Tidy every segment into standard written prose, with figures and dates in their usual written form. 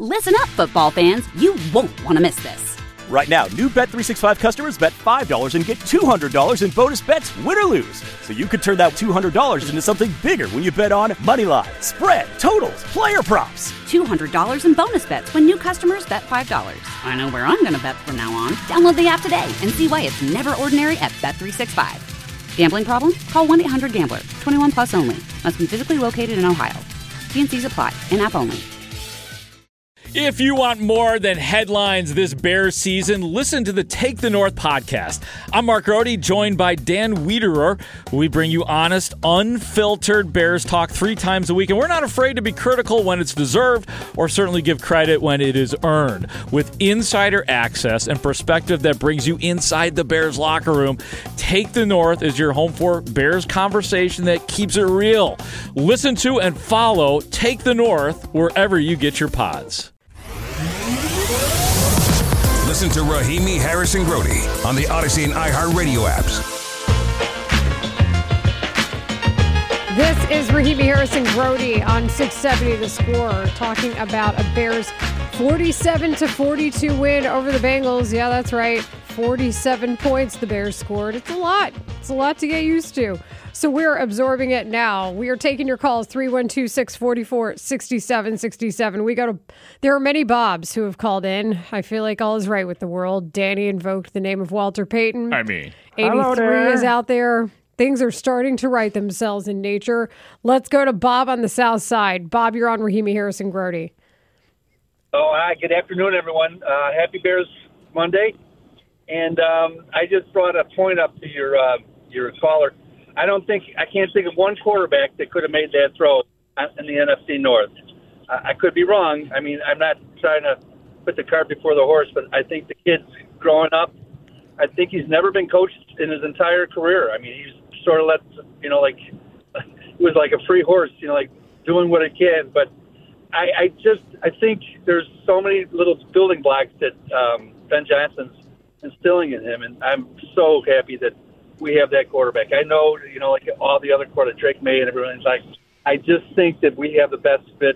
Listen up, football fans. You won't want to miss this. Right now, new Bet365 customers bet $5 and get $200 in bonus bets, win or lose. So you could turn that $200 into something bigger when you bet on money line, spread, totals, player props. $200 in bonus bets when new customers bet $5. I know where I'm going to bet from now on. Download the app today and see why it's never ordinary at Bet365. Gambling problem? Call 1-800-GAMBLER. 21 plus only. Must be physically located in Ohio. T&Cs apply. In-app only. If you want more than headlines this Bears season, listen to the Take the North podcast. I'm Mark Rohde, joined by Dan Wiederer. We bring you honest, unfiltered Bears talk 3 times a week, and we're not afraid to be critical when it's deserved or certainly give credit when it is earned. With insider access and perspective that brings you inside the Bears locker room, Take the North is your home for Bears conversation that keeps it real. Listen to and follow Take the North wherever you get your pods. Listen to Rahimi Harrison Grody on the Odyssey and iHeartRadio apps. This is Rahimi Harrison Grody on 670 The Score, talking about a Bears 47-42 win over the Bengals. Yeah, that's right. 47 points the Bears scored. It's a lot. It's a lot to get used to. So we're absorbing it now. We are taking your calls, 312-644-6767. There are many Bobs who have called in. I feel like all is right with the world. Danny invoked the name of Walter Payton. 83 is out there. Things are starting to right themselves in nature. Let's go to Bob on the south side. Bob, you're on Rahimi Harrison Grody. Oh, hi. Good afternoon, everyone. Happy Bears Monday. And I just brought a point up to your caller. I can't think of one quarterback that could have made that throw in the NFC North. I could be wrong. I mean, I'm not trying to put the cart before the horse, but I think the kid's growing up. I think he's never been coached in his entire career. I mean, he's sort of like he was like a free horse, like doing what it can. But I think there's so many little building blocks that Ben Johnson's instilling in him, and I'm so happy that we have that quarterback. I know, like all the other quarterbacks, Drake May and everyone's like, I just think that we have the best fit.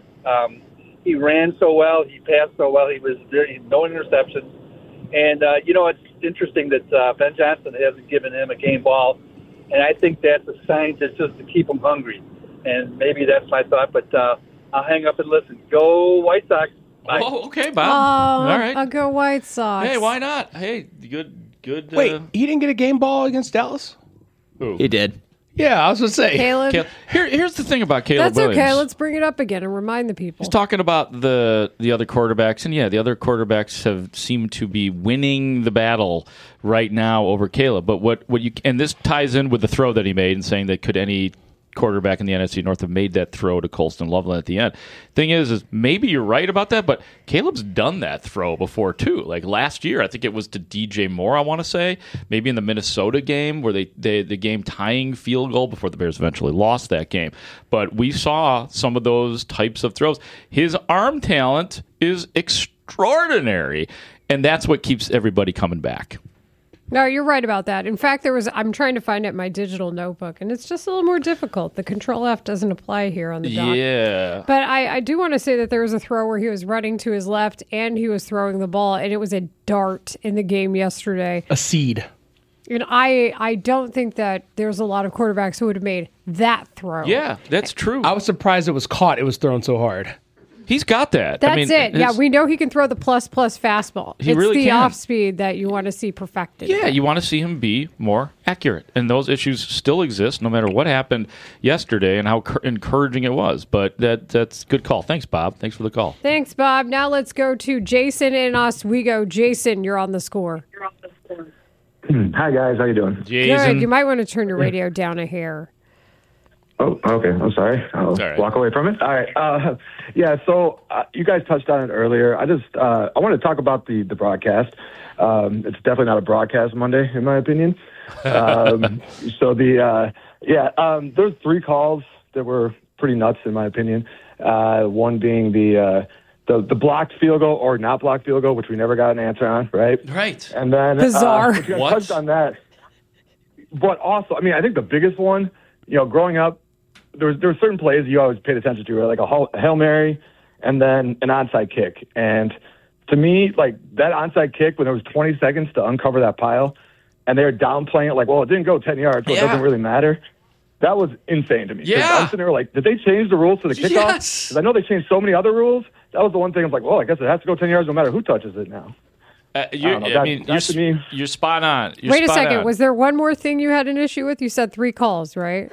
He ran so well. He passed so well. He was no interceptions. And, it's interesting that Ben Johnson hasn't given him a game ball. And I think that's a sign just to keep him hungry. And maybe that's my thought, but I'll hang up and listen. Go White Sox. Bye. Oh, okay, Bob. All right. I'll go White Sox. Hey, why not? Hey, good. Wait, he didn't get a game ball against Dallas? Who? He did. Yeah, I was going to say. Caleb. Here's the thing about Caleb That's Williams. okay. Let's bring it up again and remind the people. He's talking about the other quarterbacks, and the other quarterbacks have seemed to be winning the battle right now over Caleb. But what you and this ties in with the throw that he made and saying that could any quarterback in the NFC North have made that throw to Colston Loveland at the end. Thing is maybe you're right about that, but Caleb's done that throw before too. Like last year, I think it was to DJ Moore, I want to say, maybe in the Minnesota game where the game tying field goal before the Bears eventually lost that game. But we saw some of those types of throws. His arm talent is extraordinary, and that's what keeps everybody coming back. No, you're right about that. In fact, I'm trying to find it in my digital notebook, and it's just a little more difficult. The Control F doesn't apply here on the dock. Yeah. But I do want to say that there was a throw where he was running to his left and he was throwing the ball, and it was a dart in the game yesterday. A seed. And I don't think that there's a lot of quarterbacks who would have made that throw. Yeah, that's true. I was surprised it was caught. It was thrown so hard. He's got that. That's it. Yeah, we know he can throw the plus fastball. He really the can. Off speed that you want to see perfected. Yeah, you want to see him be more accurate. And those issues still exist no matter what happened yesterday and how encouraging it was. But that's a good call. Thanks, Bob. Thanks for the call. Thanks, Bob. Now let's go to Jason in Oswego. Jason, you're on the score. Hi, guys. How you doing? Jason. Good. You might want to turn your radio down a hair. Oh, okay. I'm sorry. I'll walk away from it. All right. So you guys touched on it earlier. I want to talk about the broadcast. It's definitely not a broadcast Monday, in my opinion. There's 3 calls that were pretty nuts, in my opinion. One being the blocked field goal or not blocked field goal, which we never got an answer on, right? Right. And then bizarre. You guys touched on that. But also, I think the biggest one, growing up, there were certain plays you always paid attention to, right? Like a Hail Mary and then an onside kick. And to me, like that onside kick when there was 20 seconds to uncover that pile, and they're downplaying it like, well, it didn't go 10 yards, so it doesn't really matter. That was insane to me. Yeah. I'm sitting there like, did they change the rules to the kickoff? Yes. Because I know they changed so many other rules. That was the one thing I was like, well, I guess it has to go 10 yards no matter who touches it now. You're spot on. Wait a second. Was there one more thing you had an issue with? You said 3 calls, right?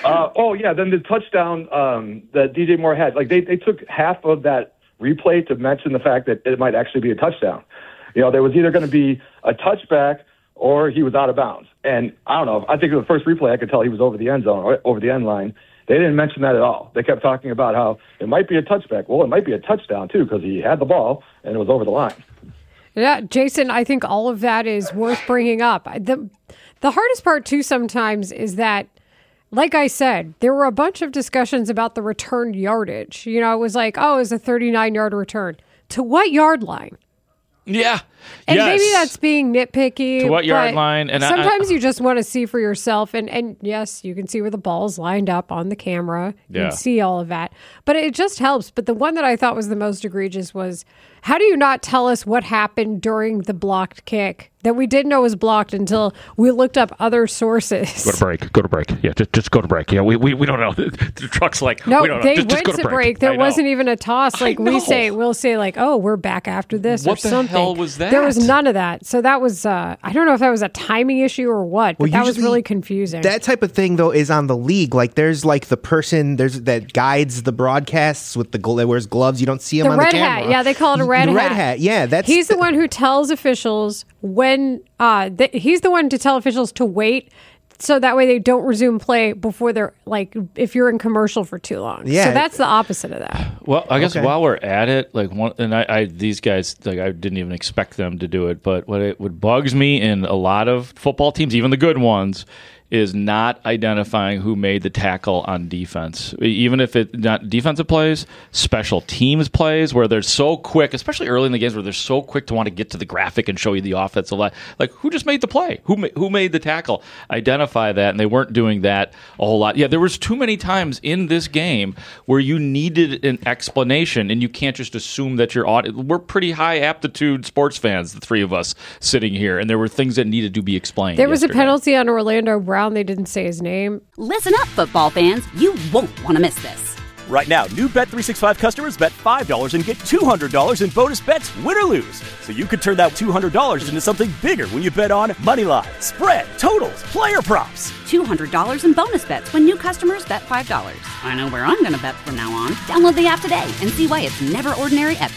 Then the touchdown that DJ Moore had. Like, they took half of that replay to mention the fact that it might actually be a touchdown. You know, there was either going to be a touchback or he was out of bounds. And I don't know. I think in the first replay, I could tell he was over the end zone, or over the end line. They didn't mention that at all. They kept talking about how it might be a touchback. Well, it might be a touchdown, too, because he had the ball and it was over the line. Yeah, Jason, I think all of that is worth bringing up. The hardest part, too, sometimes is that, like I said, there were a bunch of discussions about the return yardage. You know, it was like, oh, it was a 39-yard return. To what yard line? Yeah. And maybe that's being nitpicky. To what yard line? And sometimes you just want to see for yourself. And yes, you can see where the ball's lined up on the camera. You can see all of that. But it just helps. But the one that I thought was the most egregious was, how do you not tell us what happened during the blocked kick that we didn't know was blocked until we looked up other sources? Go to break. Yeah, just go to break. Yeah, we don't know. The truck's like, no, we don't know. They just went to break. There wasn't even a toss. Like we'll say like, oh, we're back after this or something. What the hell was that? There was none of that. So that was, I don't know if that was a timing issue or what, but that was really confusing. That type of thing, though, is on the league. Like there's like the person that guides the broadcasts with that wears gloves. You don't see him on the camera. Red hat. Yeah, they call it a red hat. Red hat. Yeah, he's the one who tells officials when he's the one to tell officials to wait, so that way they don't resume play before they're like if you're in commercial for too long. Yeah, so that's the opposite of that. Well, I guess while we're at it, like these guys, like I didn't even expect them to do it, but what bugs me in a lot of football teams, even the good ones, is not identifying who made the tackle on defense. Even if it's not defensive plays, special teams plays where they're so quick, especially early in the games where they're so quick to want to get to the graphic and show you the offensive line. Like, who just made the play? Who made the tackle? Identify that, and they weren't doing that a whole lot. Yeah, there was too many times in this game where you needed an explanation, and you can't just assume that we're pretty high aptitude sports fans, the three of us sitting here, and there were things that needed to be explained. There was a penalty on Orlando Brown. They didn't say his name. Listen up, football fans. You won't want to miss this. Right now, new Bet365 customers bet $5 and get $200 in bonus bets, win or lose. So you could turn that $200 into something bigger when you bet on moneyline, spread, totals, player props. $200 in bonus bets when new customers bet $5. I know where I'm going to bet from now on. Download the app today and see why it's never ordinary at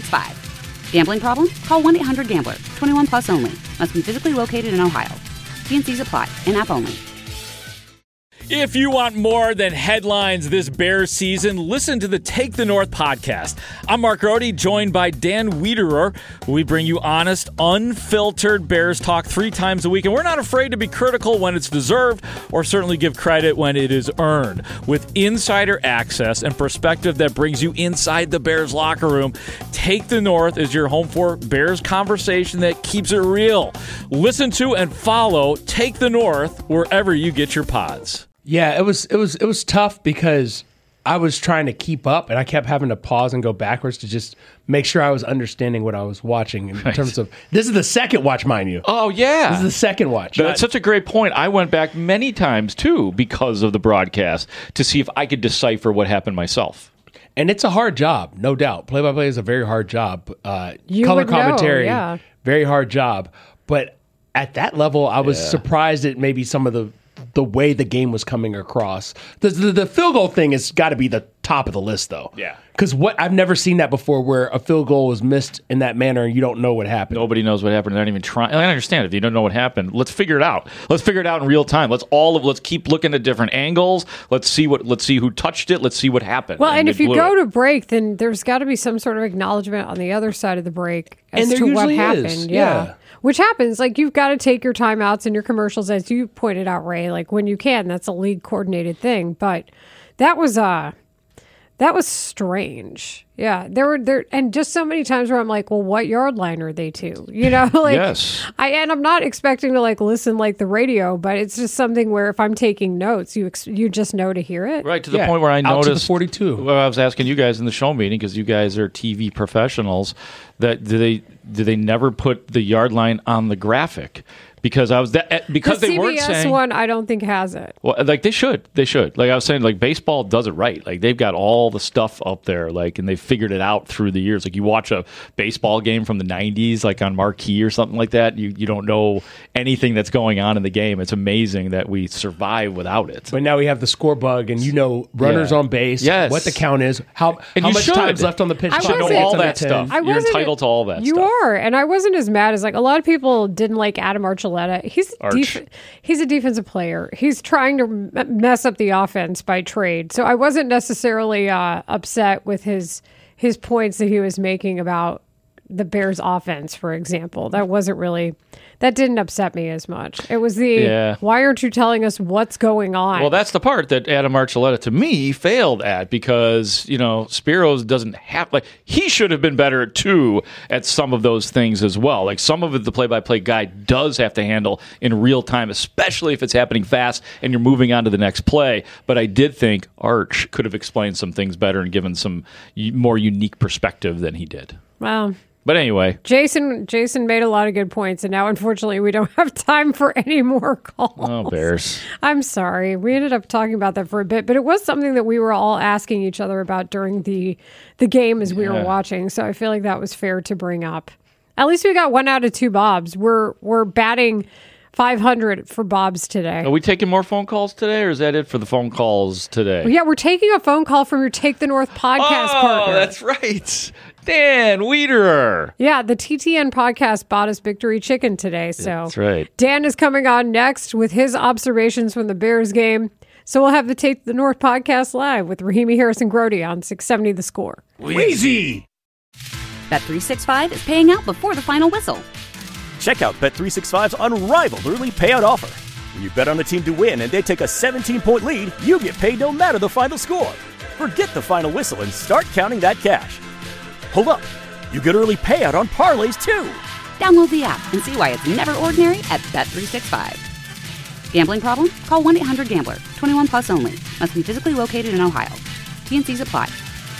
Bet365. Gambling problem? Call 1-800-GAMBLER. 21 plus only. Must be physically located in Ohio. T&Cs apply. In-app only. If you want more than headlines this Bears season, listen to the Take the North podcast. I'm Mark Rohde, joined by Dan Wiederer. We bring you honest, unfiltered Bears talk 3 times a week, and we're not afraid to be critical when it's deserved or certainly give credit when it is earned. With insider access and perspective that brings you inside the Bears locker room, Take the North is your home for Bears conversation that keeps it real. Listen to and follow Take the North wherever you get your pods. Yeah, it was tough because I was trying to keep up, and I kept having to pause and go backwards to just make sure I was understanding what I was watching in terms of. This is the second watch, mind you. Oh yeah, this is the second watch. That's such a great point. I went back many times too because of the broadcast to see if I could decipher what happened myself. And it's a hard job, no doubt. Play-by-play is a very hard job. Color commentary, very hard job. But at that level, I was surprised at maybe some of the way the game was coming across. The field goal thing has got to be the top of the list, though. Yeah. Because I've never seen that before, where a field goal was missed in that manner and you don't know what happened. Nobody knows what happened. They're not even trying. I understand if you don't know what happened. Let's figure it out. Let's figure it out in real time. Let's keep looking at different angles. Let's see who touched it. Let's see what happened. Well, and if you go to break, then there's got to be some sort of acknowledgement on the other side of the break as to what happened. Yeah. Which happens, like you've got to take your timeouts and your commercials, as you pointed out, Ray, like when you can. That's a league coordinated thing. But that was That was strange. Yeah, there were and just so many times where I'm like, well, what yard line are they to? You know, like yes. I'm not expecting to like listen like the radio, but it's just something where if I'm taking notes, you just know to hear it. Right, to the point where I noticed out to the 42. Well, I was asking you guys in the show meeting because you guys are TV professionals. That do they never put the yard line on the graphic? Because because they weren't saying the CBS one, I don't think has it. Well, like they should. Like I was saying, like baseball does it right. Like they've got all the stuff up there, like, and they've figured it out through the years. Like you watch a baseball game from the '90s, like on Marquee or something like that. You don't know anything that's going on in the game. It's amazing that we survive without it. But now we have the score bug, and runners on base, what the count is, how much time's left on the pitch. You know all that stuff. You're entitled to all that. You are, and I wasn't as mad as like a lot of people didn't like Adam Archuleta. He's a defensive player. He's trying to mess up the offense by trade. So I wasn't necessarily upset with his points that he was making about the Bears offense, for example. That didn't upset me as much. It was why aren't you telling us what's going on? Well, that's the part that Adam Archuleta, to me, failed at because, Spiros doesn't have, like, he should have been better at some of those things as well. Like, some of it, the play-by-play guy does have to handle in real time, especially if it's happening fast and you're moving on to the next play. But I did think Arch could have explained some things better and given some more unique perspective than he did. Wow. But anyway, Jason made a lot of good points, and now unfortunately we don't have time for any more calls. Oh, Bears! I'm sorry. We ended up talking about that for a bit, but it was something that we were all asking each other about during the game as we were watching. So I feel like that was fair to bring up. At least we got 1 out of 2 Bobs. We're batting 500 for Bobs today. Are we taking more phone calls today, or is that it for the phone calls today? Well, yeah, we're taking a phone call from your Take the North podcast partner. Oh, that's right. Dan Wiederer. Yeah, the TTN podcast bought us Victory Chicken today. So that's right. Dan is coming on next with his observations from the Bears game. So we'll have the Take the North podcast live with Rahimi Harrison-Grote on 670 The Score. Wheezy! Bet365 is paying out before the final whistle. Check out Bet365's unrivaled early payout offer. When you bet on a team to win and they take a 17-point lead, you get paid no matter the final score. Forget the final whistle and start counting that cash. Hold up. You get early payout on parlays, too. Download the app and see why it's never ordinary at Bet365. Gambling problem? Call 1-800-GAMBLER. 21 plus only. Must be physically located in Ohio. T&Cs apply.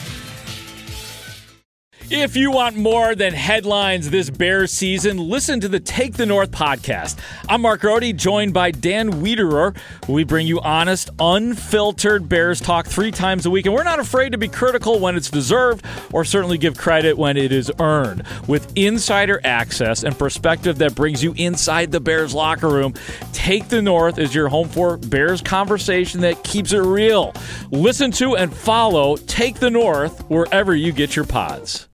If you want more than headlines this Bears season, listen to the Take the North podcast. I'm Mark Rohde, joined by Dan Wiederer. We bring you honest, unfiltered Bears talk 3 times a week, and we're not afraid to be critical when it's deserved or certainly give credit when it is earned. With insider access and perspective that brings you inside the Bears locker room, Take the North is your home for Bears conversation that keeps it real. Listen to and follow Take the North wherever you get your pods.